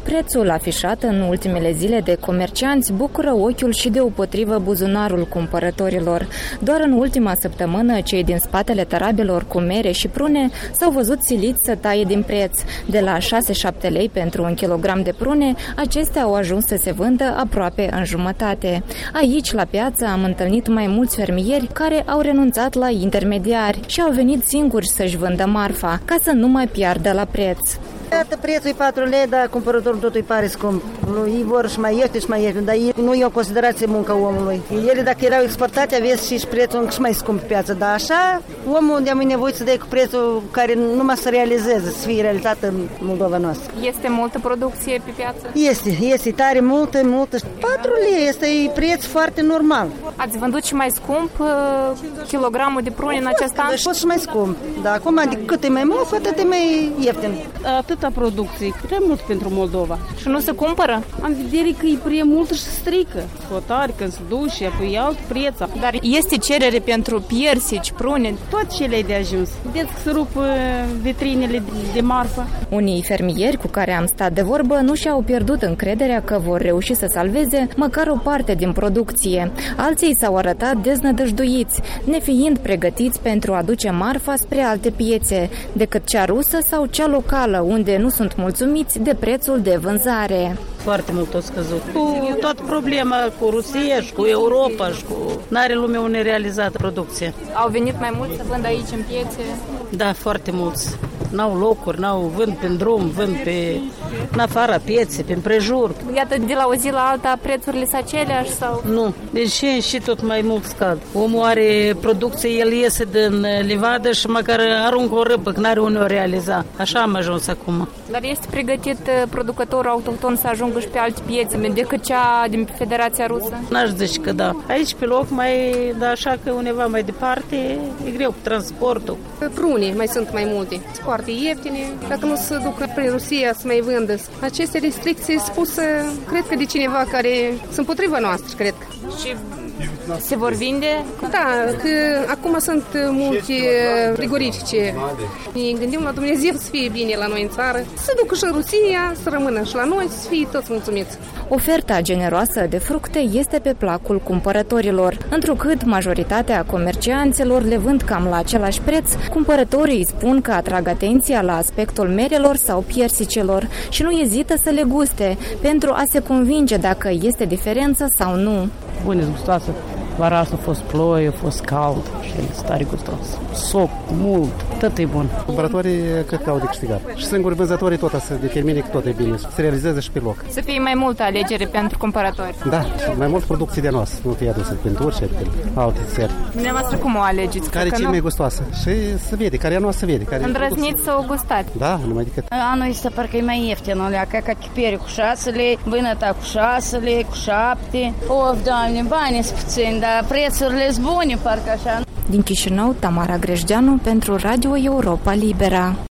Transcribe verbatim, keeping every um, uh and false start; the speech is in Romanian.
Prețul afișat în ultimele zile de comercianți bucură ochiul și deopotrivă buzunarul cumpărătorilor. Doar în ultima săptămână, cei din spatele tărabelor cu mere și prune s-au văzut siliți să taie din preț. De la șase-șapte lei pentru un kilogram de prune, acestea au ajuns să se vândă aproape în jumătate. Aici, la piață, am întâlnit mai mulți fermieri care au renunțat la intermediari și au venit singuri să-și vândă marfa, ca să nu mai piardă la preț. Iată, prețul e patru lei, dar cumpărătorul totul îi pare scump. Ei vor și mai ieftin și mai ieftin, dar ei nu iau considerație munca omului. Ele, dacă erau exportate, aveți și prețul și mai scump pe piață, dar așa, omul unde am nevoit să dea cu prețul care numai să realizeze, să fie realitate în Moldova noastră. Este multă producție pe piață? Este, este tare multă, multă. patru lei este preț foarte normal. Ați vândut și mai scump uh, kilogramul de prune în acest an? Fost și mai scump, dar acum de cât e mai mult, cu atât e mai ieftin. Atâta producție, prea mult pentru Moldova. Și nu se cumpără? Am vedere că e prea mult și se strică. Hotari, când se duce, apoi alt preț. Dar este cerere pentru piersici, prune? Tot cele de ajuns. Vedeți că se rup vitrinele de marfă. Unii fermieri cu care am stat de vorbă nu și-au pierdut încrederea că vor reuși să salveze măcar o parte din producție. Alții s-au arătat deznădăjduiți, nefiind pregătiți pentru a duce marfa spre alte piețe, decât cea rusă sau cea locală, unde nu sunt mulțumiți de prețul de vânzare. Foarte mult a scăzut. Cu toată problema cu Rusia și cu Europa și cu... N-are lumea unde realizată producție. Au venit mai mulți să vând aici în piețe? Da, foarte mulți. N-au locuri, n-au vând pe drum, vând pe în afara pieței, pe împrejur. Iată, de la o zi la alta prețurile sunt aceleași sau? Nu, deci și, și tot mai mult scad. Omul are producție, el iese din livadă și măcar aruncă o râpă, că n-are unde o realiza. Așa am ajuns acum. Dar este pregătit producătorul autohton să ajungă și pe alte piețe decât cea din Federația Rusă? N-aș zice că da. Aici pe loc mai, da, așa că undeva mai departe e greu cu transportul. Prune mai sunt mai multe. Foarte ieftine. Dacă nu se ducă prin Rusia să mai vândă. Aceste restricții spuse, cred că de cineva care sunt împotriva noastră, cred că. Și se vor vinde? Da, că acum sunt multe frigorifice. Ne gândim la Dumnezeu să fie bine la noi în țară, să ducă și în Rusia, să rămână și la noi, să fie toți mulțumiți. Oferta generoasă de fructe este pe placul cumpărătorilor. Întrucât majoritatea comercianților le vând cam la același preț, cumpărătorii spun că atrag atenția la aspectul merelor sau piersicelor și nu ezită să le guste pentru a se convinge dacă este diferență sau nu. Bune, gustoasă. Vara asta a fost ploie, a fost cald și e tare gustos. Soc, mult, tot e bun. Cumpărătorii cred că au de câștigat. Și singuri vânzătorii tot să determine că tot e bine, să se realizeze și pe loc. Să fie mai multă alegere pentru cumpărători. Da, mai mult producție de noastră, nu fie adusă pe Turcia, pe alte țări. Dumneavoastră cum o alegeți? Care e cea mai gustoasă? Și se vede, care a noastră se vede. Îndrăzniți să o gustați. Da, numai decât. Anul ăsta parcă e mai ieftin, alea, ca chipere cu șase lei, vânăta cu șase lei, cu șapte. Of, Doamne, banii sunt puțini, dar prețurile sunt bune, parcă așa. Din Chișinău, Tamara Grejdeanu pentru Radio Europa Libera.